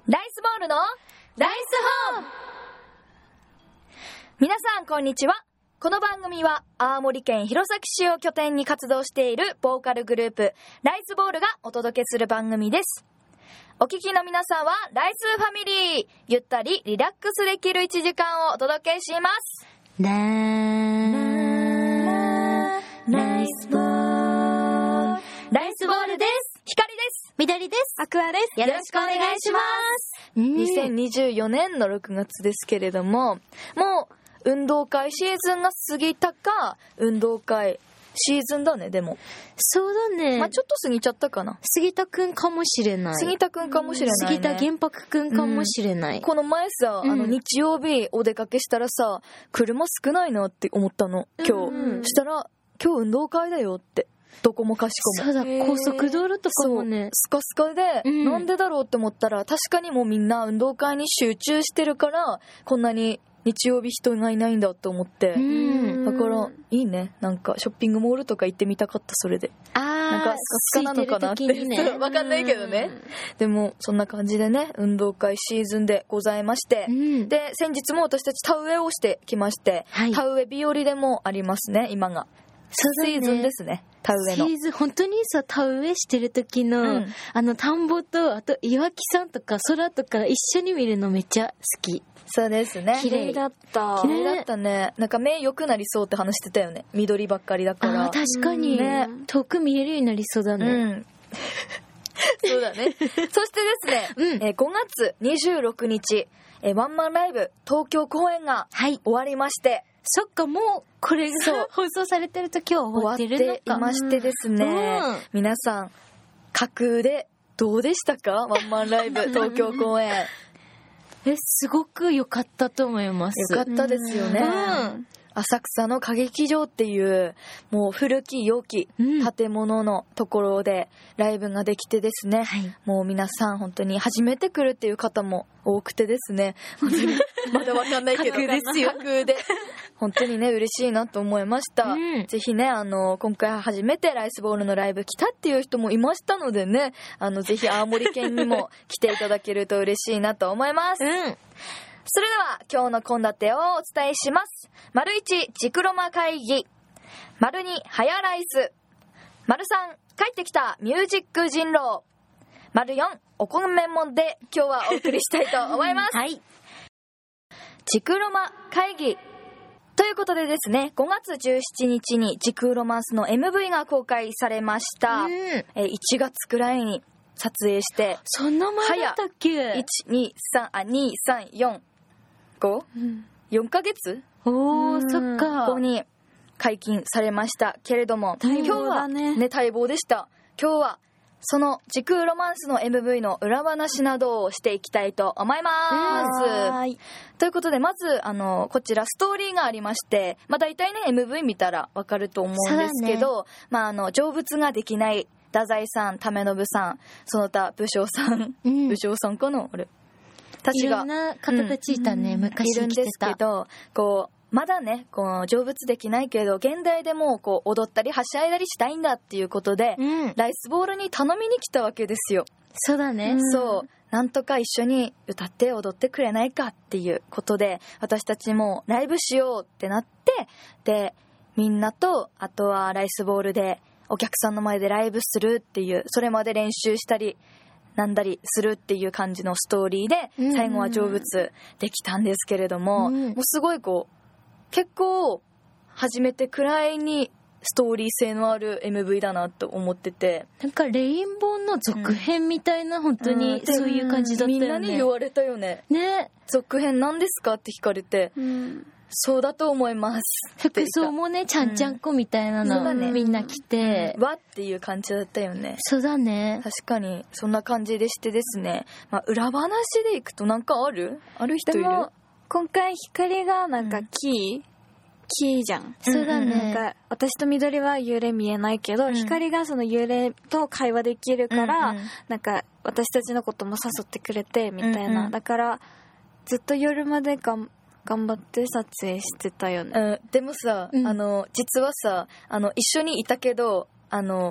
ライスボールのライスホーム。皆さんこんにちは。この番組は青森県弘前市を拠点に活動しているボーカルグループライスボールがお届けする番組です。お聞きの皆さんはライスファミリー、ゆったりリラックスできる1時間をお届けします。 ライスボール、 ライスボールです。光です。 緑です。 アクアです。 よろしくお願いします。2024年の6月ですけれども、もう運動会シーズンが過ぎたか、運動会シーズンだね。でもそうだね。 まあちょっと過ぎちゃったかな。 杉田くんかもしれない。 杉田くんかもしれないね。 杉田玄白くんかもしれない。 この前さ、日曜日お出かけしたらさ、車少ないなって思ったの今日、したら今日運動会だよって、どこもかしこも。 そうだ、高速道路とかもね、 スカスカで、なんでだろうって思ったら、確かにもうみんな運動会に集中してるからこんなに日曜日人がいないんだと思って、だからいいね。なんかショッピングモールとか行ってみたかった。それでなんかスカスカなのかなって、ね、わかんないけどね。でもそんな感じでね、運動会シーズンでございまして、で先日も私たち田植えをしてきまして、田植え日和でもありますね。今がシーズンですね。田植えのシーズン、本当にさ、田植えしてる時の、田んぼと、あと岩木山とか空とか一緒に見るのめっちゃ好き。 そうですね。 綺麗だった。 綺麗だったね。なんか目良くなりそうって話してたよね。緑ばっかりだから。 確かに、ね、遠く見えるようになりそうだね。 そうだね。そしてですね、5月26日、ワンマンライブ東京公演が終わりまして、 そっか、もうこれが放送されてる時は終わってるのか。 終わっていましてですね、皆さん架空でどうでしたか？ワンマンライブ東京公演。 すごく良かったと思います。 良かったですよね。浅草の歌劇場っていうもう古き良き建物のところでライブができてですね、もう皆さん本当に初めて来るっていう方も多くてですね、本当にまだわかんないけど架空ですよ。 架空で本当にね嬉しいなと思いました。ぜひね、今回初めてライスボールのライブ来たっていう人もいましたのでね、ぜひ青森県にも来ていただけると嬉しいなと思います。それでは今日の献立をお伝えします。丸1、ジクロマ会議。丸2、ハヤライス。丸3、帰ってきたミュージック人狼。丸4、お米もんで今日はお送りしたいと思います。ジクロマ会議。ということでですね、5月17日にジクロマンスの MV が公開されました。1月くらいに撮影して、 そんな前だったっけ？ 1,2,3,4 4ヶ月そっか。 後に解禁されましたけれども、今日はね、待望でした。今日はその時空ロマンスの MV の裏話などをしていきたいと思います。ということで、まずこちらストーリーがありまして、大体ね MV 見たらわかると思うんですけど、成仏ができない太宰さん、為信さん、その他武将さん、武将さんかな、あれいろんな方たちいたね、昔いるんですけど、まだね成仏できないけど現代でも踊ったりはしゃいだりしたいんだっていうことで、ライスボールに頼みに来たわけですよ。 そうだね。 そう、なんとか一緒に歌って踊ってくれないかっていうことで、私たちもライブしようってなって、でみんなと、あとはライスボールでお客さんの前でライブするっていう、それまで練習したりなんだりするっていう感じのストーリーで、最後は成仏できたんですけれども、もうすごい結構初めてくらいにストーリー性のある MV だなと思ってて、 なんかレインボーの続編みたいな、本当にそういう感じだったよね。 みんなに言われたよね。続編なんですかって聞かれて、そうだと思います。 服装もね、ちゃんちゃんこみたいなの、みんな着て、 わっていう感じだったよね。 そうだね。 確かにそんな感じでしてですね、裏話でいくとなんかある人いる？ でも今回光がなんかキーじゃん。 そうだね。 なんか私と緑は幽霊見えないけど、光がその幽霊と会話できるから、なんか私たちのことも誘ってくれてみたいな。だからずっと夜まで頑張って撮影してたよね。 でもさ、実はさ、一緒にいたけど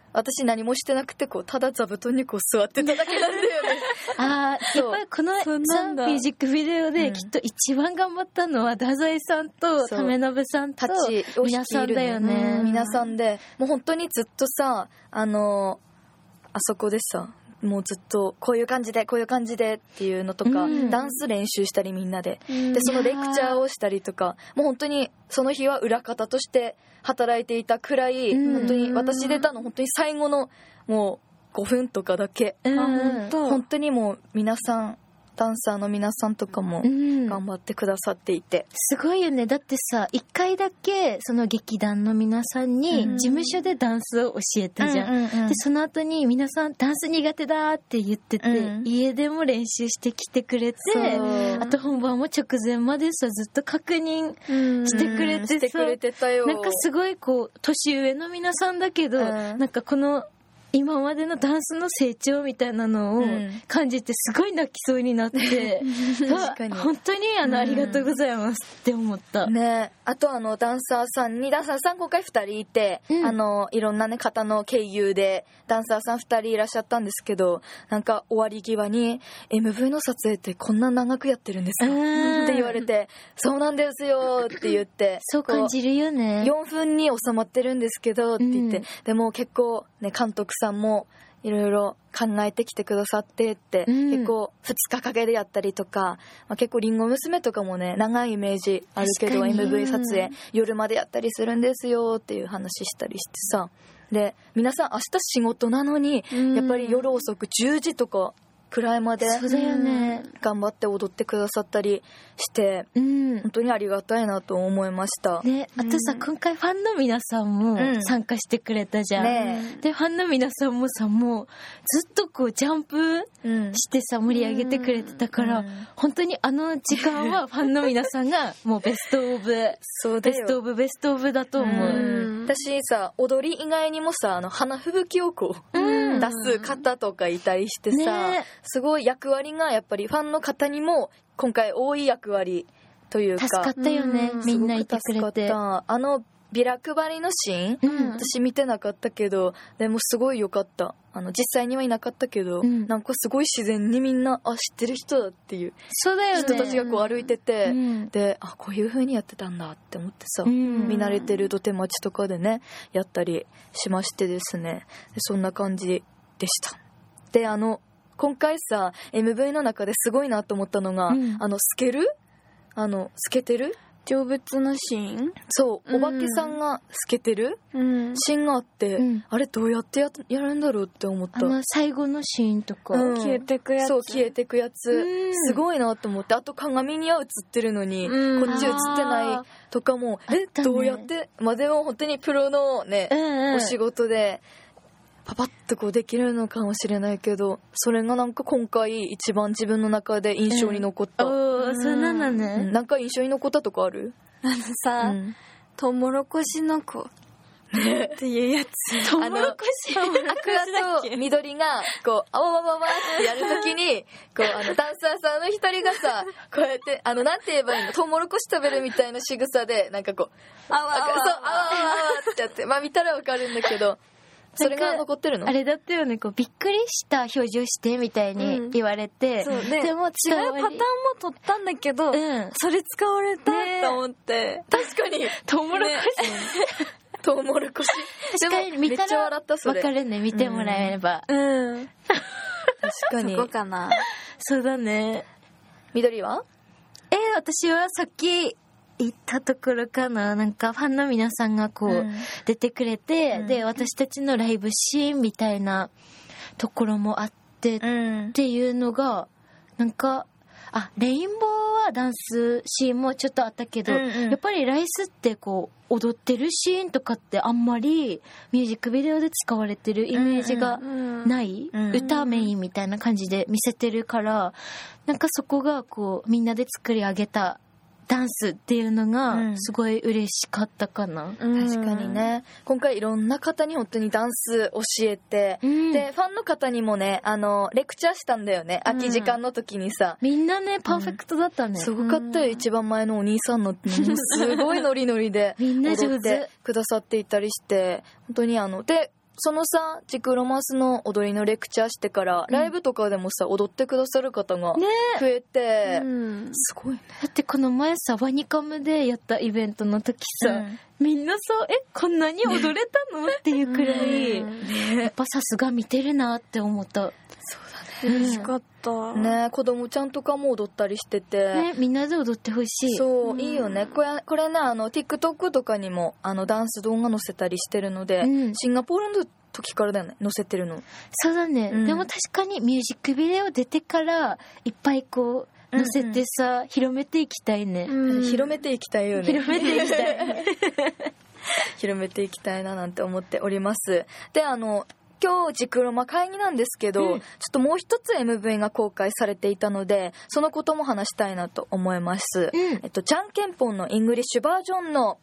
私何もしてなくてこうただ座布団にこう座ってただけなんだよねやっぱりこのさミュージックビデオできっと一番頑張ったのは太宰さんと為信さんと皆さんだよね。 皆さんでもう本当にずっとさあそこでさもうずっとこういう感じでこういう感じでっていうのとか、ダンス練習したりみんなで、でそのレクチャーをしたりとか、もう本当にその日は裏方として働いていたくらい、本当に私出たの本当に最後のもう5分とかだけ、本当にもう皆さんダンサーの皆さんとかも頑張ってくださっていて、 すごいよね。だってさ1回だけその劇団の皆さんに事務所でダンスを教えたじゃん、でその後に皆さんダンス苦手だって言ってて、家でも練習してきてくれて、あと本番も直前までさずっと確認してくれてさ、 してくれてたよ。 なんかすごいこう年上の皆さんだけど、なんかこの今までのダンスの成長みたいなのを感じてすごい泣きそうになって確かに本当にありがとうございますって思った、 ね。あとダンサーさん今回2人いて、いろんなね方の経由でダンサーさん2人いらっしゃったんですけど、なんか終わり際に MV の撮影ってこんな長くやってるんですかって言われて、そうなんですよって言って、 そう感じるよね。 4分に収まってるんですけどって言って、でも結構ね監督さんもいろいろ考えてきてくださってって、結構2日かけでやったりとか、結構リンゴ娘とかもね長いイメージあるけど MV 撮影夜までやったりするんですよっていう話したりしてさ、で皆さん明日仕事なのに、やっぱり夜遅く10時とかくらいまでそうだよね、 頑張って踊ってくださったりして、本当にありがたいなと思いました、 ね。あとさ、今回ファンの皆さんも参加してくれたじゃん、でファンの皆さんもさもうずっとこうジャンプしてさ盛り上げてくれてたから、本当に時間はファンの皆さんがもうベストオブベストオブベストオブだと思う、 私さ踊り以外にもさ花吹雪をこう、出す方とかいたりしてさ、すごい役割がやっぱりファンの方にも今回多い役割というか助かったよね、みんないてくれて。 ビラ配りのシーン、私見てなかったけどでもすごい良かった。実際にはいなかったけど、なんかすごい自然にみんな知ってる人だっていうそうだよね、 人たちがこう歩いてて、でこういう風にやってたんだって思ってさ、見慣れてる土手町とかでねやったりしましてですね、そんな感じでした。で今回さ MV の中ですごいなと思ったのが、透けてる成仏のシーン、 そうお化けさんが透けてるシーンがあって、あれどうやってやるんだろうって思った。 最後のシーンとか、 消えてくやつ、 そう消えてくやつ、すごいなと思って、あと鏡には映ってるのに、こっち映ってないとかもどうやって、でも本当にプロのね、お仕事でパパッとこうできるのかもしれないけど、それがなんか今回一番自分の中で印象に残った、 そうなんだね、 なんか印象に残ったとこある？ さ、トウモロコシの子っていうやつ、 トウモロコシ赤と緑がこうあわわわわってやるときにこうダンサーさんの一人がさこうやってなんて言えばいいの、トウモロコシ食べるみたいな仕草でなんかこうあわあわあわってやって、見たらわかるんだけど、それが残ってるの？ あれだったよね、こうびっくりした表情してみたいに言われて、 そうでも違うパターンも取ったんだけど、それ使われたと思って、 確かにトウモロコシ、 トウモロコシ確かに見たらわかるね、見てもらえれば、 確かにそこかな。 そうだね。 緑は？ 私はさっき行ったところかな、なんかファンの皆さんがこう出てくれて、で私たちのライブシーンみたいなところもあってっていうのが、なんかレインボーはダンスシーンもちょっとあったけど、やっぱりライスってこう踊ってるシーンとかってあんまりミュージックビデオで使われてるイメージがない、歌メインみたいな感じで見せてるから、なんかそこがこうみんなで作り上げたダンスっていうのがすごい嬉しかったかな、 確かにね。今回いろんな方に本当にダンス教えて、でファンの方にもねレクチャーしたんだよね、空き時間の時にさ、 みんなねパーフェクトだったね、 すごかったよ、一番前のお兄さんのすごいノリノリでみんな上手踊ってくださっていたりして、本当にでそのさジクロマスの踊りのレクチャーしてから、ライブとかでもさ踊ってくださる方が増えて、すごいね。 だってこの前さワニカムでやったイベントの時さ、みんなさこんなに踊れたのっていうくらい、やっぱさすが見てるなって思った。 そうだね、 嬉しかったね。子供ちゃんとかも踊ったりしてて、 ね、みんなで踊ってほしい。 そう、いいよね。これねTikTok とかにもダンス動画載せたりしてるので、シンガポールの時からだよね載せてるの。 そうだね、でも確かにミュージックビデオ出てからいっぱいこう載せてさ、広めていきたいね、 広めていきたいよね。 広めていきたい広めていきたいななんて思っております。で今日ジクロマ会議なんですけど、ちょっともう一つ MV が公開されていたので、そのことも話したいなと思います。じゃんけんぽんのイングリッシュバージョンの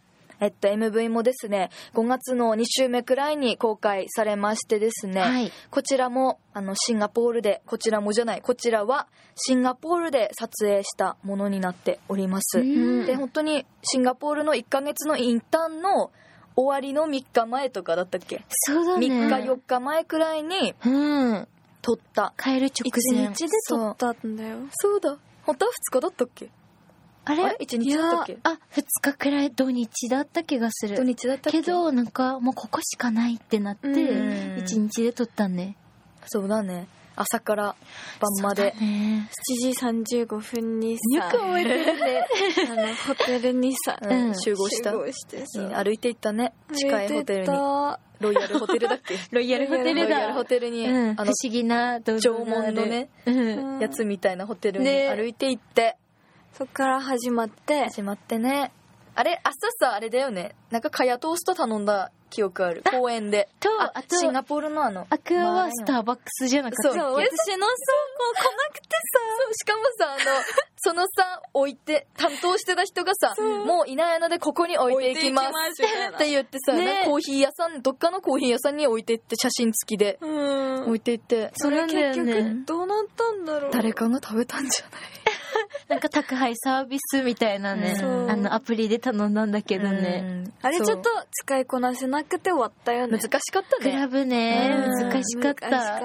MV もですね、5月の2週目くらいに公開されましてですね、こちらもシンガポールで、こちらはシンガポールで撮影したものになっております。で、本当にシンガポールの1ヶ月のインターンの終わりの3日前とかだったっけ？ そうだね。 3日4日前くらいに撮った。 帰る直前。 1日で撮ったんだよ。 そうだ。本当は2日だったっけ？ あれ 1日だったっけ？ 2日くらい土日だった気がする。 土日だったっけ？ けどなんかもうここしかないってなって1日で撮ったね。 そうだね。朝から晩まで、 ね、 7時35分にさ、 よく覚えてるねホテルにさ、 集合してさ、歩いていったね。近いホテルに。ロイヤルホテルだっけ？ ロイヤルホテルだ。 ロイヤルホテルに、 不思議な縄文のね、やつみたいなホテルに歩いて行って、 そっから始まってね。あれ朝さ、あれだよね、なんかカヤトースト頼んだ記憶ある。公園で。 あとシンガポールのアクアはスターバックスじゃなかったっけ？ そう、私のそう、来なくてさ、しかもさ、そのさ、担当してた人がさ、もういないのでここに置いていきますって言ってさ、コーヒー屋さん、どっかのコーヒー屋さんに置いていって、写真付きで置いていって、 それ結局どうなったんだろう。 誰かが食べたんじゃない？ なんか宅配サービスみたいなね、アプリで頼んだんだけどね、 あれちょっと使いこなせなくて終わったよね。 難しかったね。 クラブね、難しかった、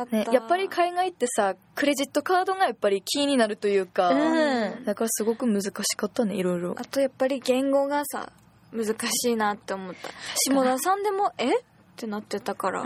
ね、やっぱり海外ってさ、クレジットカードがやっぱりキーになるというか、だからすごく難しかったね、いろいろ。 あとやっぱり言語がさ難しいなって思った。下田さんでもってなってたから、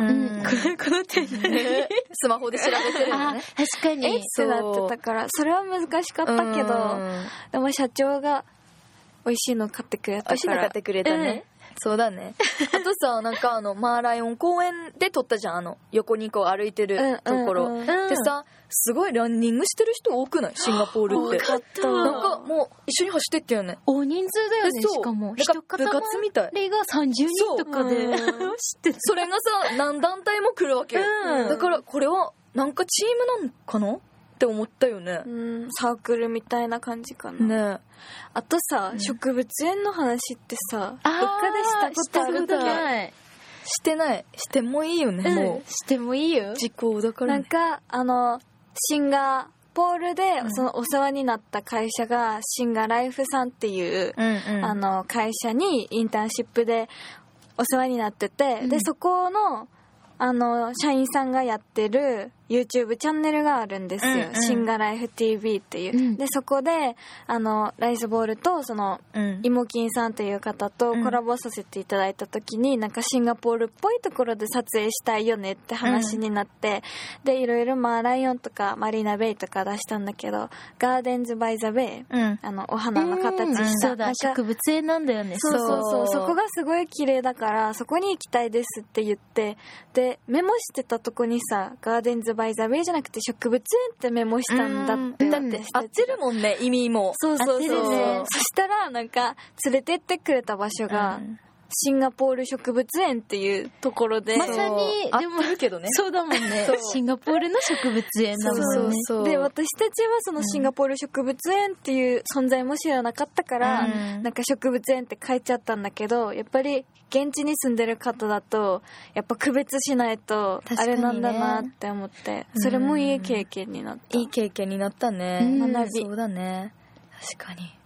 スマホで調べてるのね。 確かにってなってたから、それは難しかったけど、でも社長が美味しいの買ってくれたから。 美味しいの買ってくれたね。そうだね。あとさ、なんかマーライオン公園で撮ったじゃん、横にこう歩いてるところ、でさ、すごいランニングしてる人多くない？シンガポールって。 多かった。 なんかもう一緒に走ってったよね。 大人数だよね。しかも一塊部活みたい。 あれが30人とかで知ってる。 それがさ、何団体も来るわけよ。だからこれはなんかチームなのかなって思ったよね。 サークルみたいな感じかな。 ね。 あとさ、植物園の話ってさ、どっかでしたことあるっけ？ してない。してもいいよね、もう。 してもいいよ。 時効だからね。 なんか、シンガポールで、そのお世話になった会社が、シンガライフさんっていう、会社にインターンシップでお世話になってて、で、そこの、社員さんがやってる YouTube チャンネルがあるんですよ。シンガライフ TV っていう。で、そこで、ライスボールと、イモキンさんという方とコラボさせていただいた時に、なんかシンガポールっぽいところで撮影したいよねって話になって、で、いろいろライオンとかマリーナベイとか出したんだけど、ガーデンズバイザベイ、お花の形した。 そうだ、植物園なんだよね。 そう、そこがすごい綺麗だから、そこに行きたいですって言って、で、メモしてたとこにさ、ガーデンズバイザベイじゃなくて植物園ってメモしたんだって。 だって合ってるもんね、意味も。 そう。そしたらなんか連れてってくれた場所が、シンガポール植物園っていうところで、 まさにでもあるけどね。 そうだもんね。シンガポールの植物園だもんね。 そう。で、私たちはそのシンガポール植物園っていう存在も知らなかったから、なんか植物園って書いちゃったんだけど、やっぱり現地に住んでる方だとやっぱ区別しないとあれなんだなって思って、それもいい経験になった。 いい経験になったね。 学び。 そうだね。確かに。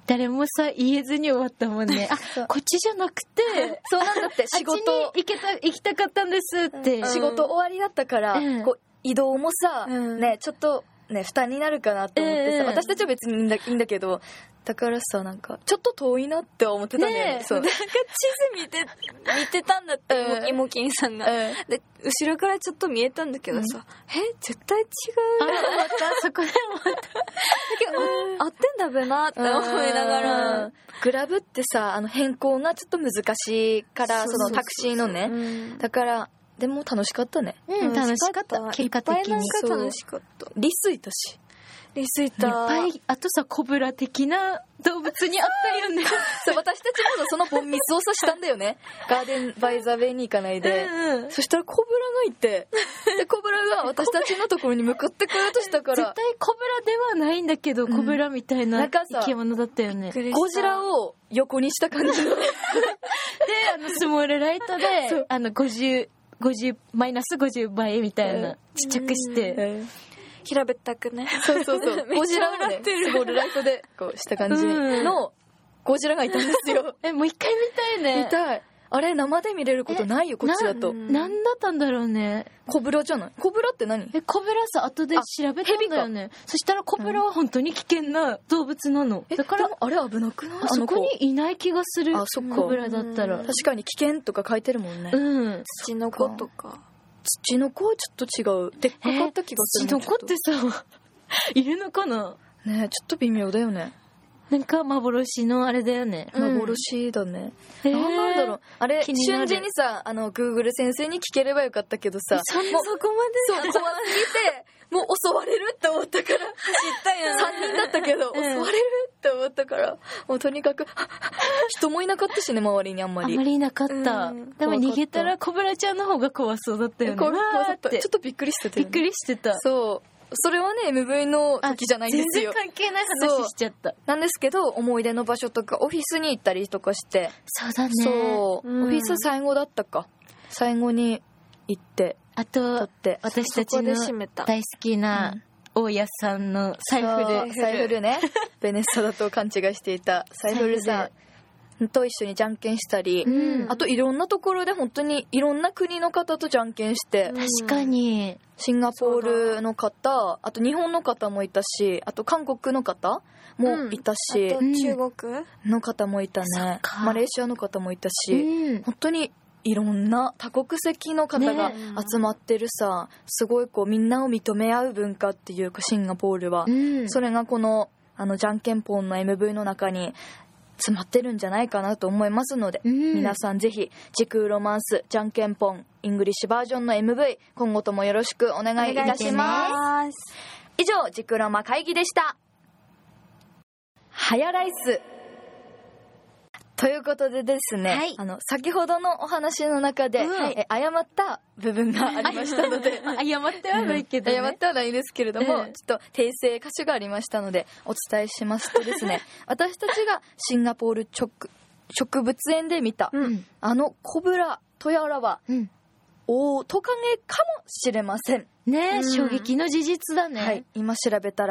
誰もさ言えずに終わったもんね。こっちじゃなくてそうなんだって、仕事行きたかったんですって、 仕事終わりだったから、こう移動もさ、ね、ちょっとね負担になるかなと思ってさ、私たちは別にいいんだけど、だからさ、なんかちょっと遠いなって思ってたんだよね。そう、 なんか地図見てたんだって、イモキンさんが、で後ろからちょっと見えたんだけどさ、絶対違う。 そこで思った。だけど合ってんだべなって思いながら、 グラブってさ、変更がちょっと難しいから、そのタクシーのね、だからでも楽しかったね。 楽しかった。結果的に。 いっぱいなんか楽しかった。 リスいたし。 リスいた。 いっぱい、あとさ、コブラ的な動物にあったよね。 そう、私たちもそのボンミスをしたんだよね。ガーデンバイザウェイに行かないで。そしたらコブラがいて、で、コブラが私たちのところに向かってこようとしたから。 絶対コブラではないんだけど、コブラみたいな生き物だったよね。 ゴジラを横にした感じの。で、 スモールライトで、マイナス50倍みたいな、ちっちゃくして。 平べったくね。 そうそうそう。ゴジラをね、スモールライトでこうした感じのゴジラがいたんですよ。 もう一回見たいね。 見たい。あれ生で見れることないよ、こっちだと。 なんだったんだろうね。 コブラじゃない？コブラって何？ コブラさ、後で調べたんだよね。そしたらコブラは本当に危険な動物なの。 だからあれ危なくない？ あそこにいない気がする。 そっか。 コブラだったら。 確かに危険とか書いてるもんね。 土の子とか。 土の子はちょっと違う。でっかかった気がする。 土の子ってさ、いるのかな？ ね、ちょっと微妙だよね。 なんか幻のあれだよね。 幻だね。なんだろう。あれ、瞬時にさ、Google 先生に聞ければよかったけどさ、 そこまで。 そう、怖すぎて、もう襲われるって思ったから。走ったよね。3人だったけど、襲われるって思ったから、もうとにかく、人もいなかったしね、周りにあんまり。 あんまりいなかった。でも逃げたらコブラちゃんの方が怖そうだったよね。 怖かった。ちょっとびっくりしてた。 びっくりしてた。 そう。それはね MV の時じゃないんですよ。 全然関係ない話しちゃった。 なんですけど、思い出の場所とかオフィスに行ったりとかして。 そうだね。 そう、オフィス最後だったか。最後に行って、 あと私たちの大好きな大家さんのサイフルね。ベネッサだと勘違いしていたサイフルさんと一緒にじゃんけんしたり、あといろんなところで本当にいろんな国の方とじゃんけんして。 確かに。 シンガポールの方、あと日本の方もいたし、あと韓国の方もいたし、 あと中国の方もいたね。マレーシアの方もいたし、本当にいろんな多国籍の方が集まってるさ、すごいこうみんなを認め合う文化っていうか、シンガポールは、それがこのじゃんけんぽんの MV の中に詰まってるんじゃないかなと思いますので、皆さんぜひ時空ロマンスじゃんけんぽんイングリッシュバージョンの MV 今後ともよろしくお願いいたします。以上、ジクロマ会議でした。ハヤライスということでですね、先ほどのお話の中で、誤った部分がありましたので誤ってはないけど、 誤ってはないですけれども、ちょっと訂正箇所がありましたのでお伝えしますとですね私たちがシンガポール植物園で見た、コブラとやらは、オオトカゲかもしれませんね。衝撃の事実だね。 はい、今調べた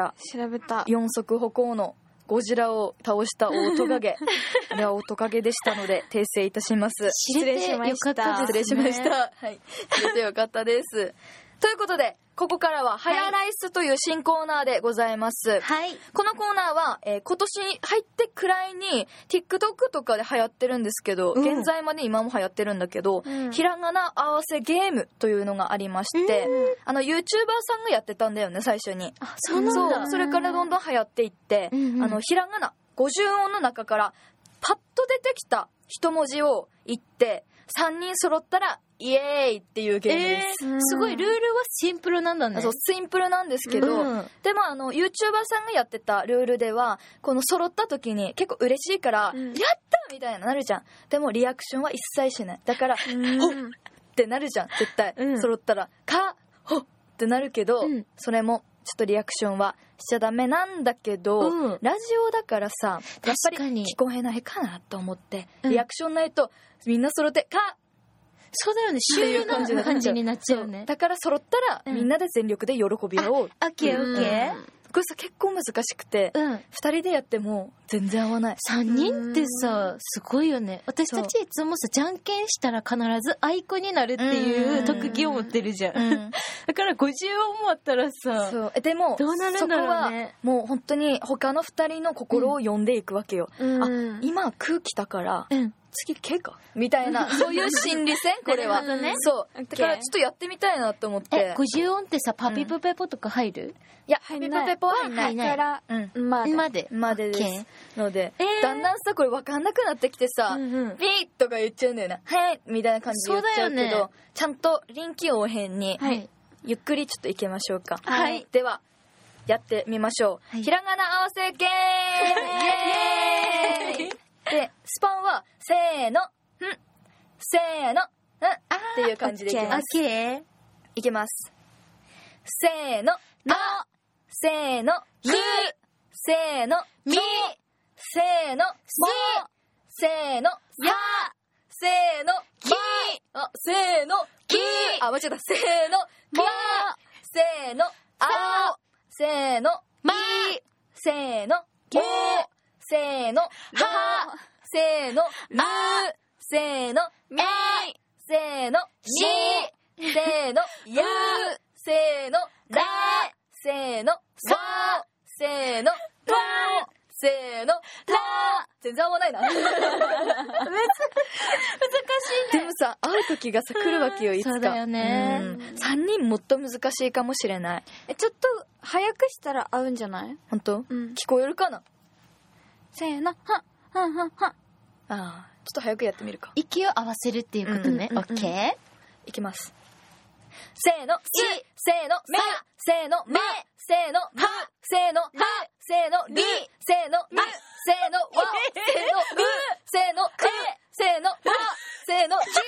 4足歩行のゴジラを倒したオオトカゲあれはオオトカゲでしたので訂正いたします。 失礼しました。 失礼しました。はい、知れてよかったです。ということでここからはハヤライスという新コーナーでございます。 はい。 このコーナーは、今年に入ってくらいに TikTok とかで流行ってるんですけど、現在まで今も流行ってるんだけど、ひらがな合わせゲームというのがありまして、YouTuber さんがやってたんだよね、最初に。 あ、そうなんだ。 そう、それからどんどん流行っていって、ひらがな50音の中からパッと出てきた一文字を言って3人揃ったらイエーイっていうゲームです。 すごいルールはシンプルなんだね。 そう、シンプルなんですけど、でもYouTuber さんがやってたルールではこの揃った時に結構嬉しいから、やったみたいななるじゃん。でもリアクションは一切しない。だからほっってなるじゃん絶対、揃ったらかほっってなるけど、それもちょっとリアクションはしちゃダメなんだけど、ラジオだからさやっぱり聞こえないかなと思って、リアクションないとみんな揃ってかそうだよね、シュールな感じになっちゃうね。 だから揃ったらみんなで全力で喜び合おう。 オッケーオッケー。 これさ結構難しくて、2人でやっても全然合わない。 3人ってさすごいよね。私たちいつもさじゃんけんしたら必ずアイコになるっていう特技を持ってるじゃん、だから50音もあったらさ、 そうでもどうなるんだろうね。 そこはもう本当に他の2人の心を読んでいくわけよ、今空来たから、次Kかみたいな、そういう心理戦これは、ね、そうだからちょっとやってみたいなと思って。 50音ってさパピプペポとか入る？ いや、パピプペポは入んないからまでですので、だんだんさこれ分かんなくなってきてさ、ビーとか言っちゃうんだよな、はいみたいな感じで言っちゃうけど、ちゃんと臨機応変にゆっくりちょっといきましょうか。ではやってみましょう。ひらがな合わせゲームイエーイで、スパンはせーのせーのっていう感じでいきます。いきます。せーのせーのせーのみせーのもせーのやせーのきせーのき間違えた。せーのきせーのあせーのませーのけせーのらせーのるせーのみせーのしせーのゆせーのらせーのさせーのとせーのた全然合わないな難しいね。でもさ会う時がさ来るわけよ、いつか。 そうだよね、 3人もっと難しいかもしれない。 ちょっと早くしたら合うんじゃない？ 本当？聞こえるかな？ せーのはははは。 ちょっと早くやってみるか。 息を合わせるっていうことね。オッケー。 いきます。せーのしせーのめせーのませーのむせーのはせーのりせーのむせーのわせーのぐせーのくせーのわせーのじ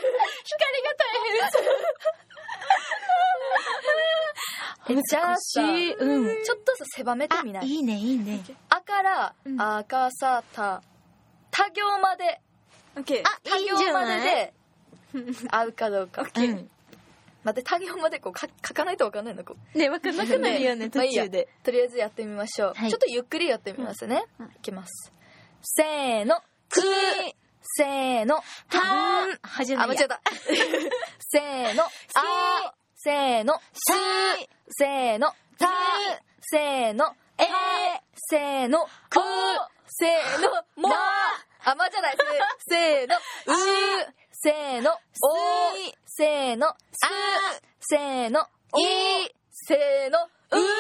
光が大変じゃあさ、ちょっとさ狭めてみない？ いいねいいね。 あからあかさた他行まで、他行までで合うかどうか。待って、他行までこう書かないと分かんないの。 ね、分かんなくなるよね、途中で。 とりあえずやってみましょう。ちょっとゆっくりやってみますね。いきます。せーの、くせーの、た間違えた。せーの、あせーの、すせーの、たせーの、せーの、くせーの、もじゃない。せーの、せーの、おせーの、せーの、いせーの、せーの、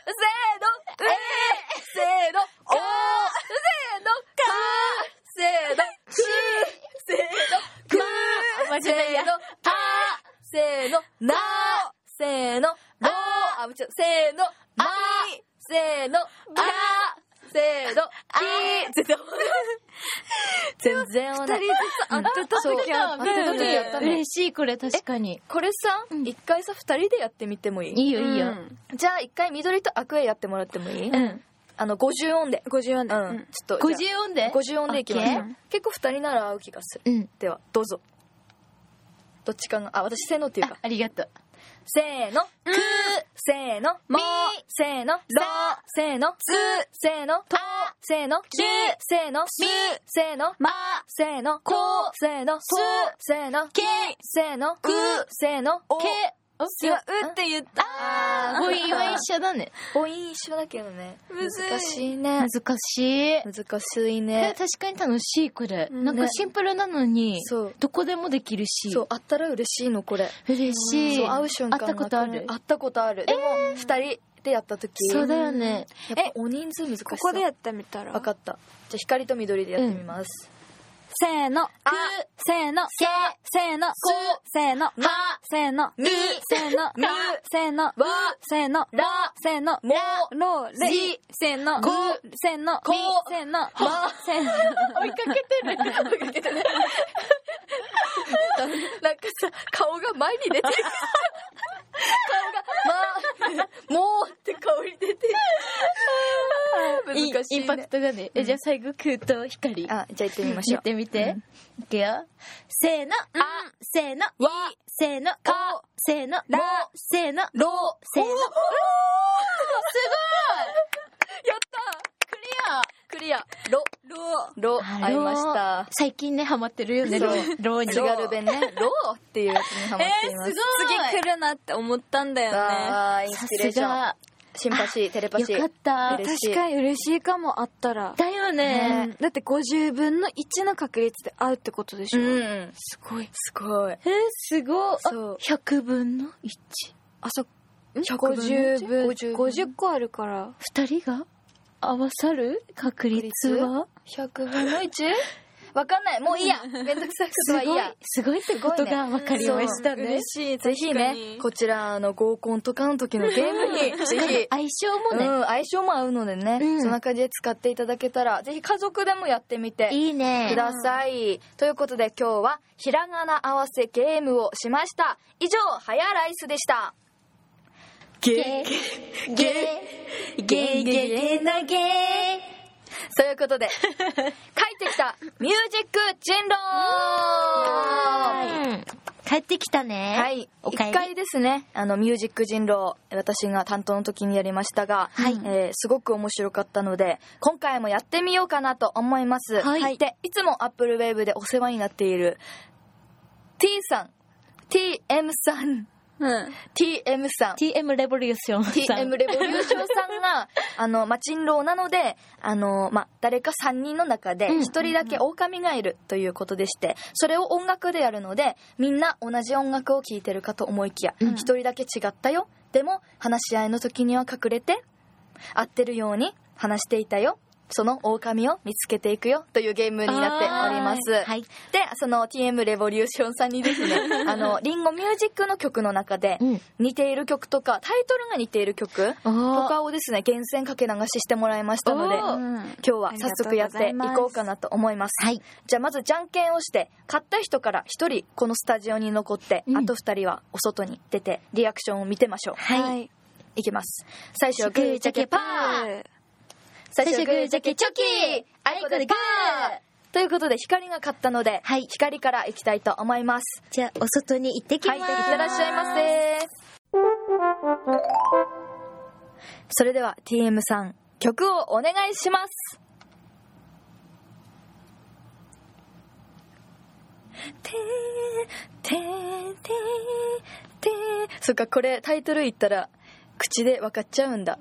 せーの、おせーの、かせーの、しせーの、くせーの、たせーの、なせーの、ろせーの、ませーの、かせーの、全然合わない。2人ずつ当てた時やったね。 嬉しい、これ確かに。 これさ、一回さ2人でやってみてもいい？ いいよいいよ。 じゃあ一回緑とアクエやってもらってもいい？50音で。 50音で。 ちょっと50音で 50音でいきましょう。結構2人なら合う気がする。ではどうぞ。どっちかが私せーのっていうか。 ありがとう。 せーの、くせーの、みせーの、ろせーの、つせーの、とせーの、きせーの、みせーの、ませーの、こせーの、すせーの、けせーの、くせーの、け今うって言った。 母音は一緒だね。 母音一緒だけどね。難しいね。 難しい。 難しいね。 確かに楽しいこれ。なんかシンプルなのにどこでもできるし。 そう、あったら嬉しいのこれ。 嬉しい。 そう、会う瞬間。 会ったことある？ 会ったことある。でも2人でやった時。 そうだよね。 やっぱ大人数難しい。 ここでやってみたら。 分かった。じゃあ光と緑でやってみます。 せーの、せーの、せーの、せーの、せーの、せーの、せーの、せーの、せーの、せーの、ろ、れ、せーの、せーの、せーの、せーの、 追いかけてる。 なんかさ、顔が前に出てる。顔が、もうって顔に出てる。難しいね。 インパクトがね。じゃあ最後、空と光。 じゃあ行ってみましょう。 やってみて。いくよ。せーの、せーの、せーの、せーの、せーの、 ろ、 せーの。すごい。 いやロ会いました。 最近ねハマってるよね。ロに津軽弁ねロっていうやつにハマっています。 すごい次来るなって思ったんだよね。 あインスピレーション、シンパシー、テレパシー。 よかった。 確かに嬉しいかも、あったら。 だよね。 だって50分の1の確率で会うってことでしょ。すごい。 すごい。 すごい。そう。100分の 1。 あ、50個あるから。 2人が合わさる確率は 100分の 1？わかんない。もういいや。めんどくさいことはいいや。 すごいってことが分かりましたね。 嬉しい。 ぜひね、こちら合コンとかの時のゲームにぜひ相性もね、 相性も合うのでね、そんな感じで使っていただけたらぜひ家族でもやってみていいねください。ということで今日はひらがな合わせゲームをしました。以上、はやライスでした。ゲーゲーゲーゲーゲーなゲーということで帰ってきたミュージック人狼帰ってきたね。 はい、1回ですね、ミュージック人狼私が担当の時にやりましたが、すごく面白かったので今回もやってみようかなと思います。でいつもアップルウェーブでお世話になっている T さん TM さんTM さん TM レボリューションさん TM レボリューションさんが人狼なので誰か3人の中で1人だけ狼がいるということでして、それを音楽でやるのでみんな同じ音楽を聴いてるかと思いきや1人だけ違ったよ、でも話し合いの時には隠れて合ってるように話していたよ、その狼を見つけていくよというゲームになっております。でその TM レボリューションさんにですねリンゴミュージックの曲の中で似ている曲とかタイトルが似ている曲とかをですね厳選かけ流ししてもらいましたので今日は早速やっていこうかなと思います。じゃあまずじゃんけんをして勝った人から1人このスタジオに残って、あと2人はお外に出てリアクションを見てましょう。いきます。最初はグーチョキパー、最初グージャケチョキあいこでグーということで光が勝ったので、光からいきたいと思います。 じゃあお外に行ってきます。 いってらっしゃいませ。それでは TM さん曲をお願いします。そっか、これタイトル言ったら口で分かっちゃうんだ。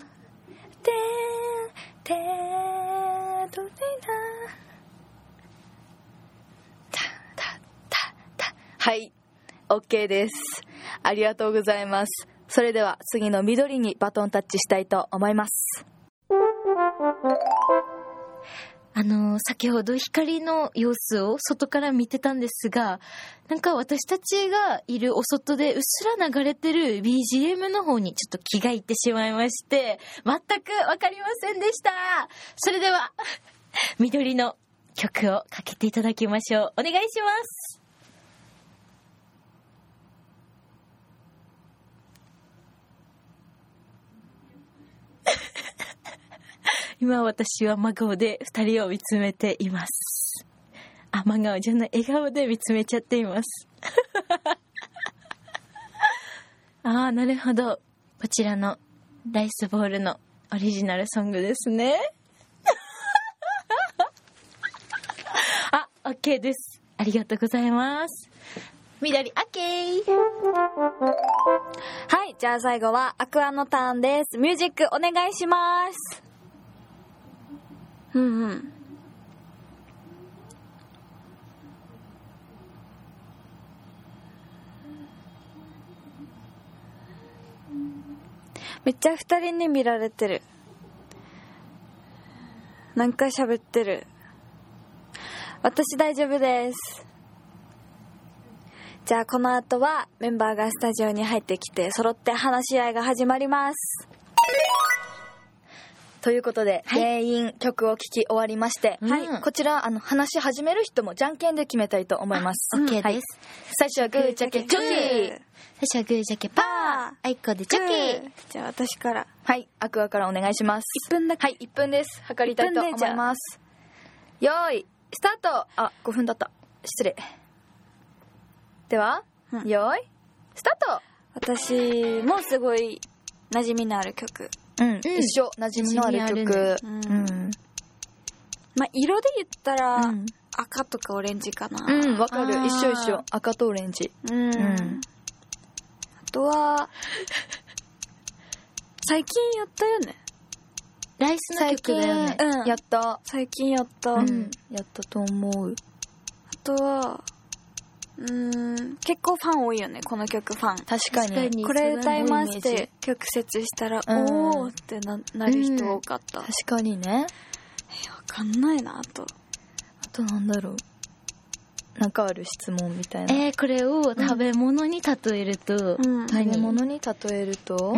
はい、 OK です。ありがとうございます。それでは次の緑にバトンタッチしたいと思います。 先ほど光の様子を外から見てたんですが、なんか私たちがいるお外でうっすら流れてる BGM の方にちょっと気がいってしまいまして、全くわかりませんでした。それでは緑の曲をかけていただきましょう。お願いします。今私は真顔で2人を見つめています。真顔じゃない、笑顔で見つめちゃっていますなるほど、こちらのライスボールのオリジナルソングですねOK です。ありがとうございます。緑 OK。 はい、じゃあ最後はアクアのターンです。ミュージックお願いします。めっちゃ2人に見られてる。何回喋ってる。私大丈夫です。じゃあこの後はメンバーがスタジオに入ってきて揃って話し合いが始まります。 ということで、全員曲を聴き終わりまして、こちら話し始める人もじゃんけんで決めたいと思います。 OK です。 最初はグーチョキチョキ、 最初はグーチョキパー、あいこでチョキ。 じゃあ私から。 はい、アクアからお願いします。 1分だけ。 はい、1分です。測りたいと思います。よーいスタート。5分だった、失礼。では、よーいスタート。 私もすごい馴染みのある曲。 一緒、馴染みのある曲。 まあ色で言ったら赤とかオレンジかな。 わかる。一緒。赤とオレンジ。 あとは最近やったよね。 ライスの曲だよね。 やった。 最近やった。 やったと思う。 あとは結構ファン多いよね、この曲。ファン確かにこれ歌いますって曲説したらおーってなる人多かった。 確かにね。 わかんないな。あとなんだろう、なんかある質問みたいな。 これを食べ物に例えると、 食べ物に例えると、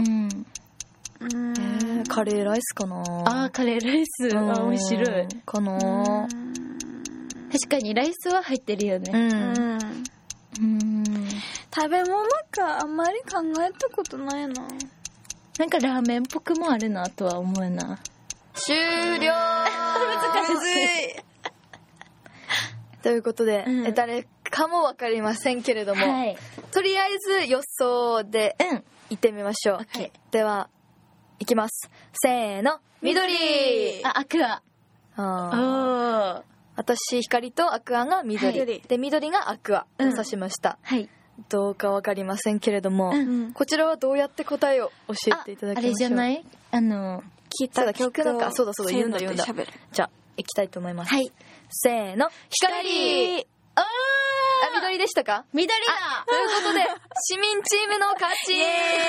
カレーライスかな。 カレーライス。面白いかな。 確かにライスは入ってるよね。 食べ物か、あんまり考えたことないな。 なんかラーメンっぽくもあるなとは思うな。 終了難しいということで、誰かもわかりませんけれども、とりあえず予想でいってみましょう。では、いきます。せーの、緑。 アクア。 私、光とアクアが緑。で、緑がアクアと指しました。どうかわかりませんけれども、こちらはどうやって答えを教えていただきましょう。 あれじゃない？聞いた曲のか。そうだ、言うんだ。じゃあ、いきたいと思います。せーの、光。緑でしたか？ 緑だ。 ということで、市民チームの勝ち。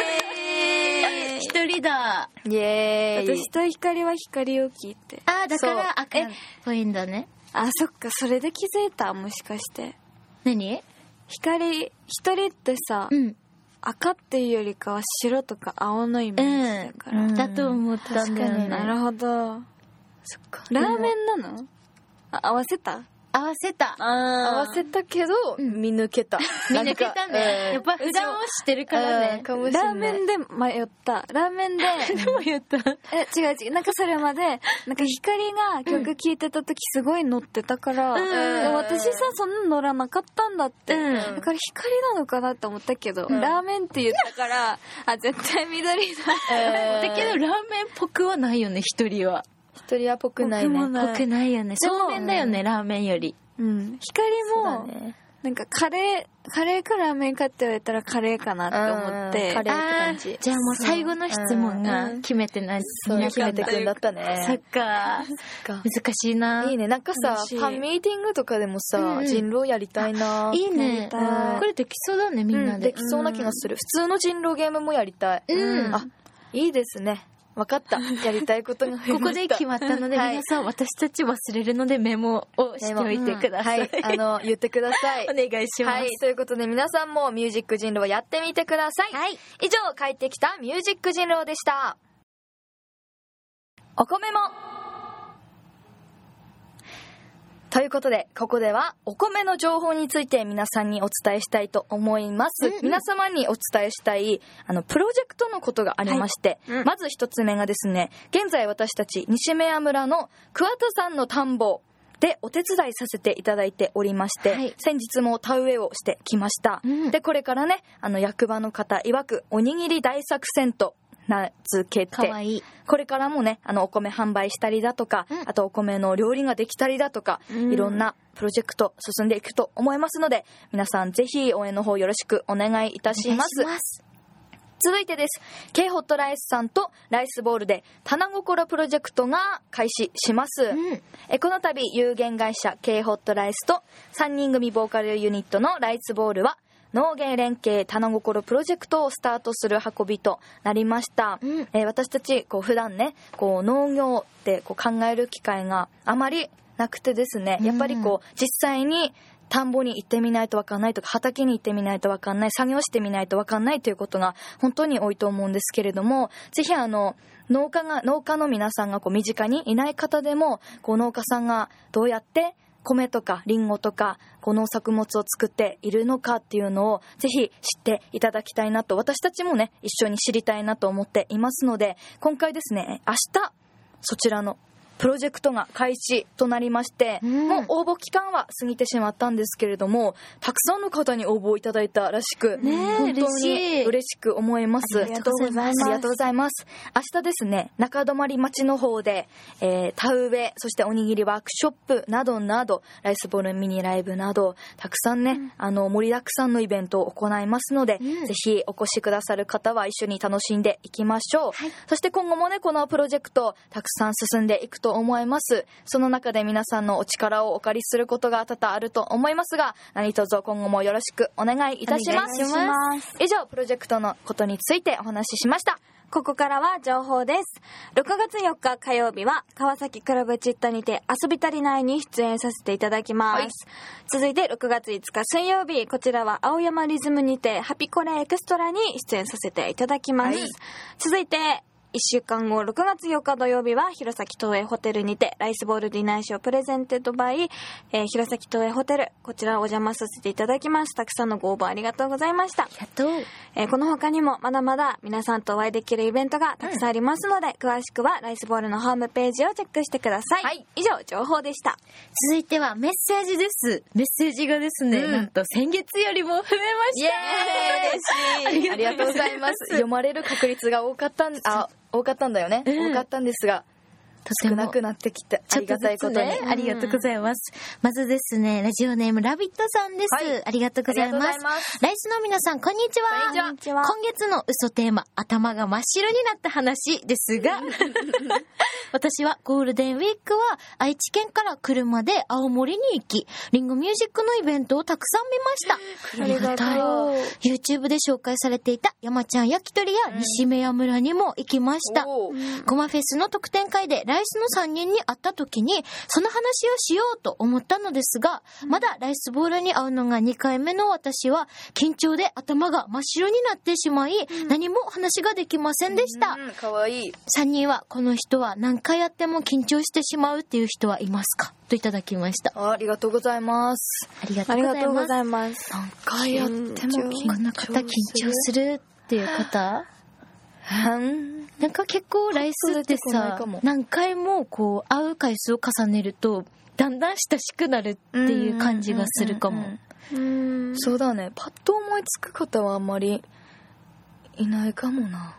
一人だ。 イエーイ。 私と光は光を聞いて。 だから赤っぽいんだね。 そっか、それで気づいた。もしかして。 何？ 光、一人ってさ、赤っていうよりかは白とか青のイメージだから。 だと思ったんだよね。 なるほど。そっか。ラーメンなの？合わせた？ 合わせたけど、見抜けた。 見抜けたね。やっぱ普段を知ってるからね。 ラーメンで迷った。ラーメンで迷った。 違う。なんかそれまで、なんか光が曲聴いてた時すごい乗ってたから、私さ、そんな乗らなかったんだって。だから光なのかなって思ったけど、ラーメンって言ったから、絶対緑だ。 だけどラーメンっぽくはないよね、一人は。 一人はぽくないね。 ぽくないよね。そうめんだよね、ラーメンより。 光も、なんかカレーかラーメンかって言われたらカレーかなって思って。 カレーって感じ。 じゃあもう最後の質問が決めてない。 みんな決めてくんだったね。 そっか。難しいな。 いいね。なんかさ、ファンミーティングとかでもさ、人狼やりたいな。 いいね。これできそうだね、みんなで。 できそうな気がする。普通の人狼ゲームもやりたい。いいですね。わかった。やりたいことが増えました。 ここで決まったので、皆さん私たち忘れるのでメモをしておいてください。 言ってください。 お願いします。 ということで皆さんもミュージック人狼をやってみてください。以上、帰ってきたミュージック人狼でした。お米もということで、ここではお米の情報について皆さんにお伝えしたいと思います。皆様にお伝えしたいプロジェクトのことがありまして、まず一つ目がですね、現在私たち西目屋村の桑田さんの田んぼでお手伝いさせていただいておりまして、先日も田植えをしてきました。で、これからね、役場の方曰くおにぎり大作戦と名付けて、 かわいい。 これからもね、お米販売したりだとか、あとお米の料理ができたりだとか、いろんなプロジェクト進んでいくと思いますので、皆さんぜひ応援の方よろしくお願いいたします。続いてです。K ホットライスさんとライスボールで棚心プロジェクトが開始します。この度有限会社 K ホットライスと3人組ボーカルユニットのライスボールは農芸連携棚心プロジェクトをスタートする運びとなりました。私たち普段ね、農業って考える機会があまりなくてですね、やっぱり実際に田んぼに行ってみないと分かんないとか、畑に行ってみないと分かんない、作業してみないと分かんないということが本当に多いと思うんですけれども、ぜひ農家の皆さんが身近にいない方でも、農家さんがどうやって米とかリンゴとか農作物を作っているのかっていうのをぜひ知っていただきたいなと、私たちもね一緒に知りたいなと思っていますので、今回ですね、明日そちらのプロジェクトが開始となりまして、もう応募期間は過ぎてしまったんですけれども、たくさんの方に応募いただいたらしく、本当に嬉しく思います。 ありがとうございます。 ありがとうございます。明日ですね、中泊町の方で、田植え、そしておにぎりワークショップなどなど、ライスボールミニライブなど、たくさんね、盛りだくさんのイベントを行いますので、ぜひお越しくださる方は一緒に楽しんでいきましょう。そして今後もね、このプロジェクト、たくさん進んでいくと思います。その中で皆さんのお力をお借りすることが多々あると思いますが、何卒今後もよろしくお願いいたします。以上、プロジェクトのことについてお話ししました。 ここからは情報です。6月4日火曜日は川崎クラブチッタにて遊び足りないに出演させていただきます。続いて6月5日水曜日、こちらは青山リズムにてハピコレエクストラに出演させていただきます。続いて1週間後6月4日土曜日は弘前東映ホテルにてライスボールディナーショープレゼンテッドバイ、弘前東映ホテル、こちらお邪魔させていただきます。たくさんのご応募ありがとうございました。この他にもまだまだ皆さんとお会いできるイベントがたくさんありますので、詳しくはライスボールのホームページをチェックしてください。以上情報でした。 続いてはメッセージです。メッセージがですね、なんと先月よりも増えました。 イエーイありがとうございます。読まれる確率が多かったんだよね、多かったんですが、少なくなってきてありがたいことに、 ありがとうございます。まずですね、ラジオネームラビットさんです、ありがとうございます。ライスの皆さんこんにちは。今月の嘘テーマ、頭が真っ白になった話ですが私はゴールデンウィークは愛知県から車で青森に行き、リンゴミュージックのイベントをたくさん見ました。ありがたい。 YouTube で紹介されていた山ちゃん焼き鳥や西目屋村にも行きました。ゴマフェスの特典会でライスの3人に会った時にその話をしようと思ったのですが、まだライスボールに会うのが2回目の私は緊張で頭が真っ白になってしまい、何も話ができませんでした。 かわいい。 3人はこの人は何回やっても緊張してしまうっていう人はいますかといただきました。 ありがとうございます。 ありがとうございます。 何回やってもこの方緊張するっていう方、なんか結構ライスってさ、何回もこう会う回数を重ねるとだんだん親しくなるっていう感じがするかも。 そうだね、パッと思いつく方はあんまりいないかもな。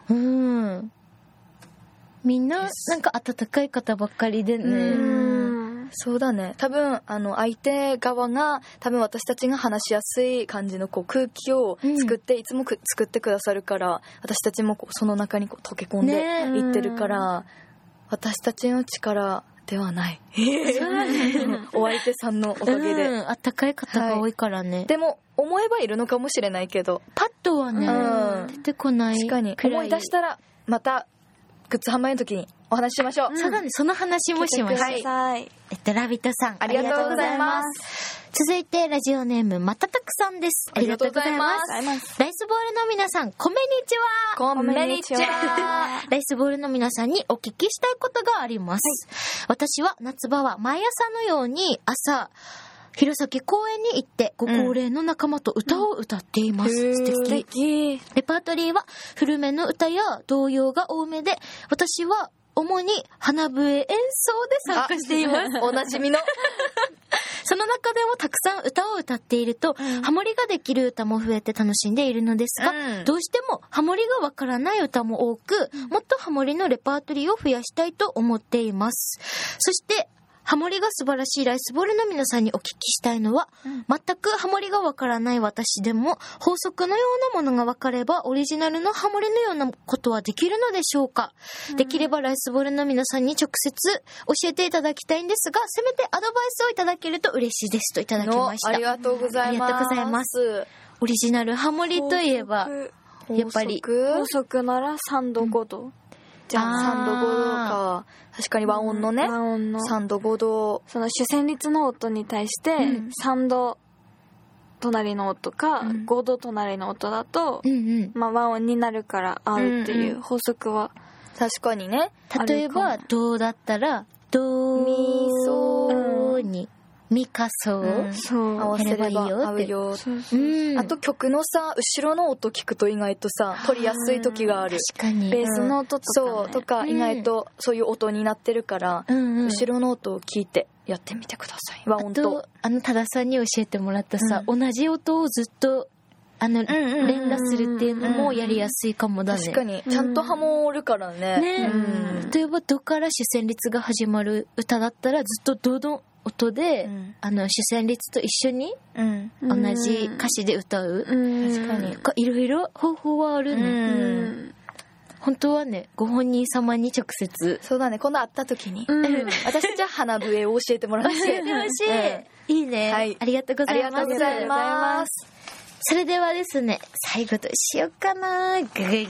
みんななんか温かい方ばっかりでね。 そうだね、多分相手側が多分私たちが話しやすい感じのこう空気を作って、いつも作ってくださるから、私たちもこうその中にこう溶け込んでいってるから、私たちの力ではない。お相手さんのおかげで、 あったかい方が多いからね。 でも思えばいるのかもしれないけど、 パッとはね、出てこない。 確かに思い出したらまたグッズ販売の時にお話ししましょう。 そうだね、その話もしましょう。ラビットさん、 ありがとうございます。 続いてラジオネームまたたくさんです。ありがとうございます。ライスボールの皆さん、こんにちは。 こんにちは。 ライスボールの皆さんにお聞きしたいことがあります。私は夏場は毎朝のように朝弘前公園に行ってご高齢の仲間と歌を歌っています。素敵。レパートリーは古めの歌や童謡が多めで、私は主に花笛演奏で参加しています。 おなじみのその中でもたくさん歌を歌っていると、ハモリができる歌も増えて楽しんでいるのですが、どうしてもハモリがわからない歌も多く、もっとハモリのレパートリーを増やしたいと思っています。そしてハモリが素晴らしいライスボールの皆さんにお聞きしたいのは、全くハモリがわからない私でも法則のようなものがわかればオリジナルのハモリのようなことはできるのでしょうか。できればライスボールの皆さんに直接教えていただきたいんですが、せめてアドバイスをいただけると嬉しいですといただきました。 ありがとうございます。 ありがとうございます。オリジナルハモリといえばやっぱり法則なら3度5度、 じゃあ3度5度か。確かに和音のね、 和音の 3度5度、 その主旋律の音に対して3度隣の音か5度隣の音だと、まあ和音になるから合うっていう法則は確かにね。 例えばドだったらドミソにミカソそう合わせればやればいいよって合うよ。 ああと曲のさ後ろの音聞くと意外とさ取りやすい時がある。 確かにベースの音とか、ね、 そうとか意外とそういう音になってるから、後ろの音を聞いてやってみてください。和音と多田さんに教えてもらったさ、同じ音をずっと連打するっていうのもやりやすいかもだね。 確かにちゃんとハモるからね。 例えばドから主旋律が始まる歌だったらずっとドの音で、主旋律と一緒に同じ歌詞で歌う。 確かにいろいろ方法はあるね。本当はね、ご本人様に直接。 そうだね、今度会った時に、私じゃあ花笛を教えてもらって。 教えてほしい。いいね、はい。ありがとうございます。 ありがとうございます。 それではですね、最後どうしようかな。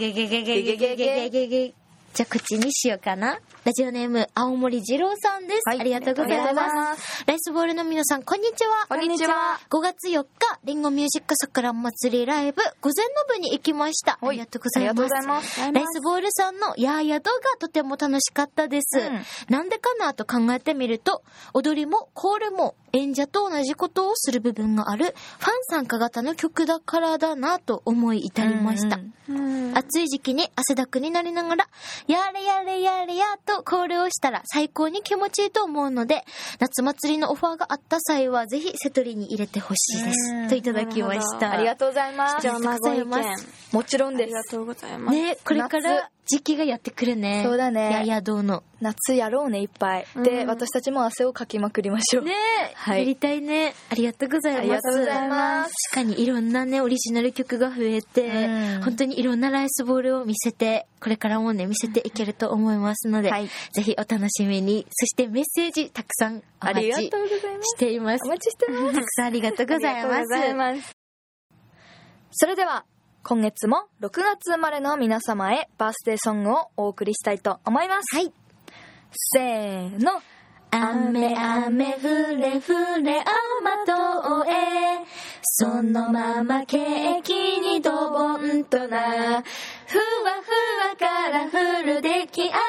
じゃあ口にしようかな。ラジオネーム青森二郎さんです、ありがとうございます。ライスボールの皆さんこんにちは。 こんにちは。 5月4日リンゴミュージック桜祭りライブ午前の部に行きました。ありがとうございます。ライスボールさんのヤーヤドがとても楽しかったです、なんでかなと考えてみると、踊りもコールも演者と同じことをする部分があるファン参加型の曲だからだなと思い至りました。暑い時期に汗だくになりながらやれやれやれやとコールをしたら最高に気持ちいいと思うので、夏祭りのオファーがあった際はぜひセトリに入れてほしいですといただきました。 ありがとうございます。 貴重なご意見もちろんです。 ありがとうございます。 ね、これから時期がやってくるね。 そうだね。 ややどうの夏やろうね、いっぱい。で、私たちも汗をかきまくりましょう。 ね、やりたいね。ありがとうございます。 ありがとうございます。 確かにいろんなねオリジナル曲が増えて、本当にいろんなライスボールを見せて、これからもね見せていけると思いますので、ぜひお楽しみに。そしてメッセージたくさんお待ちしています。 お待ちしてます。 たくさんありがとうございます。 それでは今月も6月生まれの皆様へバースデーソングをお送りしたいと思います。せーの。 雨雨降れ降れ雨とえ、そのままケーキにドボンとな、ふわふわから降る出来上がり。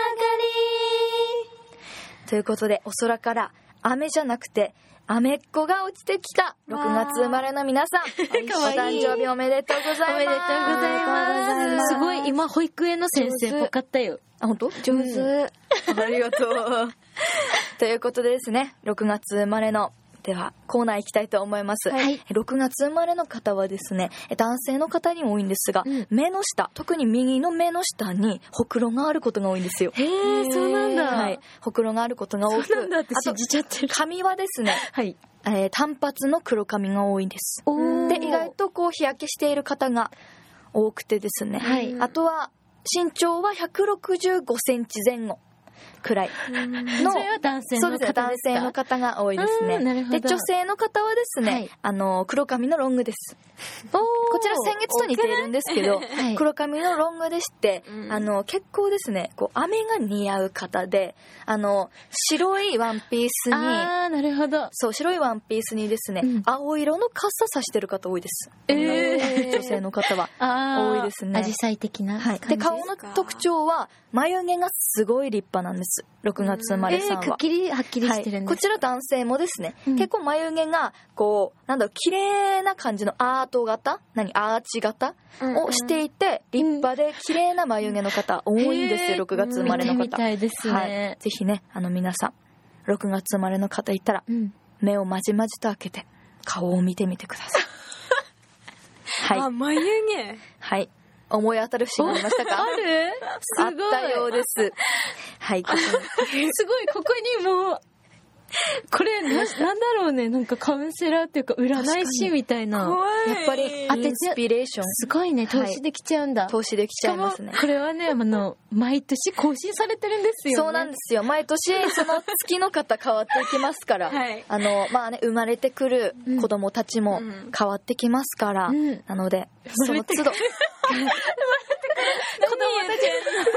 ということで、お空から雨じゃなくてアメッコが落ちてきた6月生まれの皆さん、お誕生日おめでとうございます。 おめでとうございます。すごい今保育園の先生っぽかったよ。 あ、本当？上手。ありがとう。ということでですね、6月生まれのではコーナー行きたいと思います。6月生まれの方はですね、男性の方に多いんですが、目の下、特に右の目の下にほくろがあることが多いんですよ。 へー、そうなんだ。 はい、ほくろがあることが多く、 そうなんだって信じちゃってる。 髪はですね、単発の黒髪が多いんです。で、意外とこう日焼けしている方が多くてですね、あとは身長は165センチ前後くらいの、 それは男性の方ですか？そうですね、 男性の方が多いですね。で、女性の方はですね、黒髪のロングです。こちら先月と似ているんですけど、黒髪のロングでして、結構ですね、こう雨が似合う方で、白いワンピースに、 なるほど。 そう、白いワンピースにですね、青色の傘さしてる方多いです。女性の方は多いですね。 アジサイ的な感じですか？ で、顔の特徴は眉毛がすごい立派なんです。6月生まれさんは。 はっきりしてるんです。 こちら男性もですね、結構眉毛がこう綺麗な感じのアート型、アーチ型をしていて、立派で綺麗な眉毛の方多いんですよ。6月生まれの方。 見てみたいですね。 ぜひね、皆さん6月生まれの方いたら、目をまじまじと開けて顔を見てみてください。 あ、眉毛。 はい。思い当たる節がありましたか？ ある？ あったようです。はい。 すごい、ここにもう、これなんだろうね、なんかカウンセラーっていうか占い師みたいな。 やっぱりインスピレーション。 すごいね、投資できちゃうんだ。 投資できちゃいますね。 これはね、毎年更新されてるんですよね。 そうなんですよ。毎年その月の方変わっていきますから、まあね、生まれてくる子供たちも変わってきますから、なのでその都度生まれてくる子供たち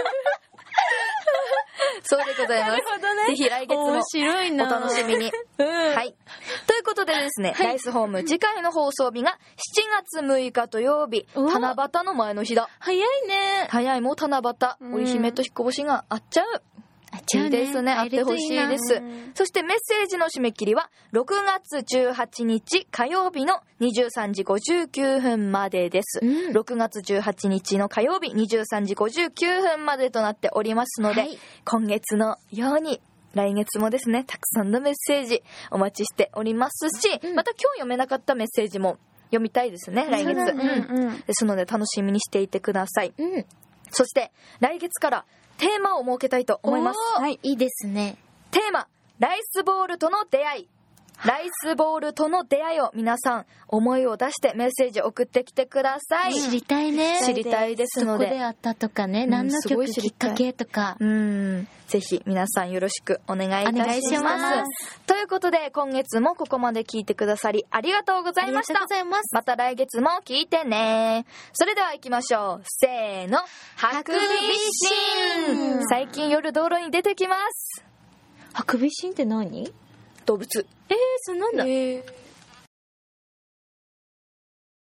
そうでございます。ぜひ来月もお楽しみに。はい。ということでですね、ライスホーム次回の放送日が7月6日土曜日、七夕の前の日だ。 早いね。 早い、もう七夕、織姫と彦星があっちゃう。 いいですね。会ってほしいです。そしてメッセージの締め切りは6月18日火曜日の23時59分までです。6月18日の火曜日23時59分までとなっておりますので、今月のように来月もですね、たくさんのメッセージお待ちしておりますし、また今日読めなかったメッセージも読みたいですね、来月。ですので楽しみにしていてください。そして来月からテーマを設けたいと思います。 はい、いいですね。 テーマ、ライスボールとの出会い。ライスボールとの出会いを皆さん思いを出してメッセージ送ってきてください。 知りたいね。 知りたいですので。 どこであったとかね、何の曲きっかけとか。 ぜひ皆さんよろしくお願いいたします。ということで今月もここまで聞いてくださりありがとうございました。また来月も聞いてね。それでは行きましょう。せーの。ハクビシン。最近夜道路に出てきます。 ハクビシンって何？ 動物。 そうなんだ。